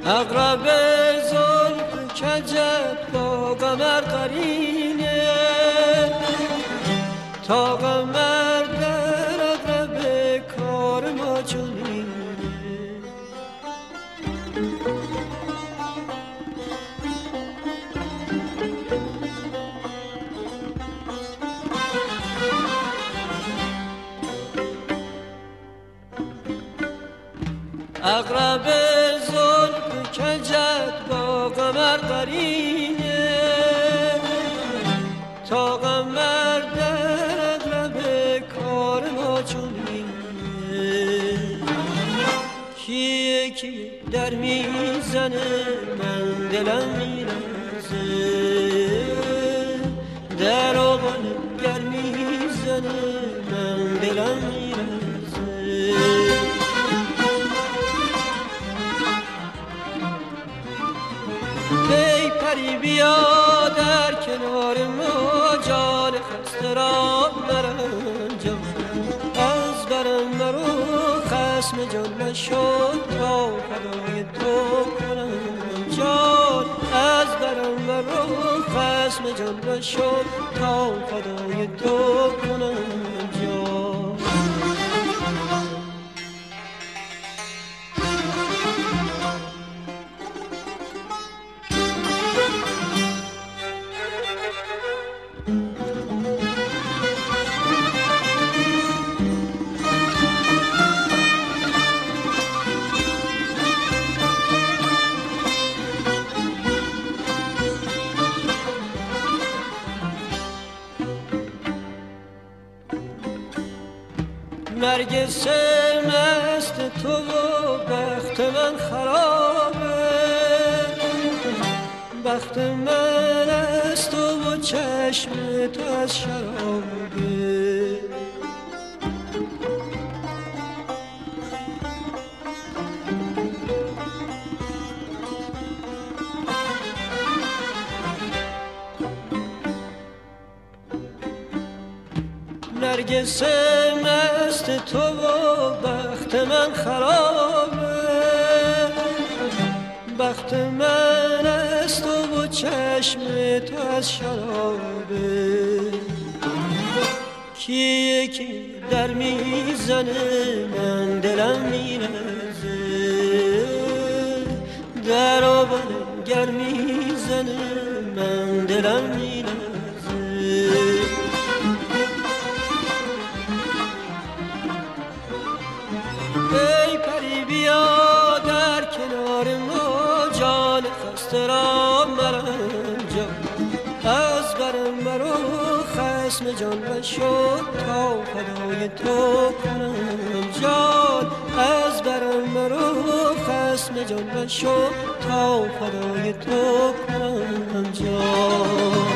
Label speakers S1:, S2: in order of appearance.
S1: اقرب زلف کجت با قمر قرینه تا قمر در اقرب کار ما چنینه اقرب زلف کجت با قمر قرینه تا قمر در اقرب کار ما چنینه کیه کی در میزنه من دلم میرزه در آغن گر میزنه من دلم میرزه ای پری بیا در کنار ما جان خسته را مرنجم از برم مرو خصم جان نشد تا فدای تو کنم جان از برم مرو خصم جان نشد تا فدای تو کنم جان نرگس مست تو و بخت من خرابه بخت من از تو و چشم تو از شرابه نرگس مست تو و بخت من خرابه بخت من از تو و چشم تو از شرابه کیه کی در میزنه من دلم میرزه در آبن گر میزنه من دلم میرزه ای پری بیا در کنار ما جان خسته را مرنجم از برم مرو خصم جان نشد تا فدای تو کنم جان از برم مرو خصم جان نشد تا فدای تو کنم جان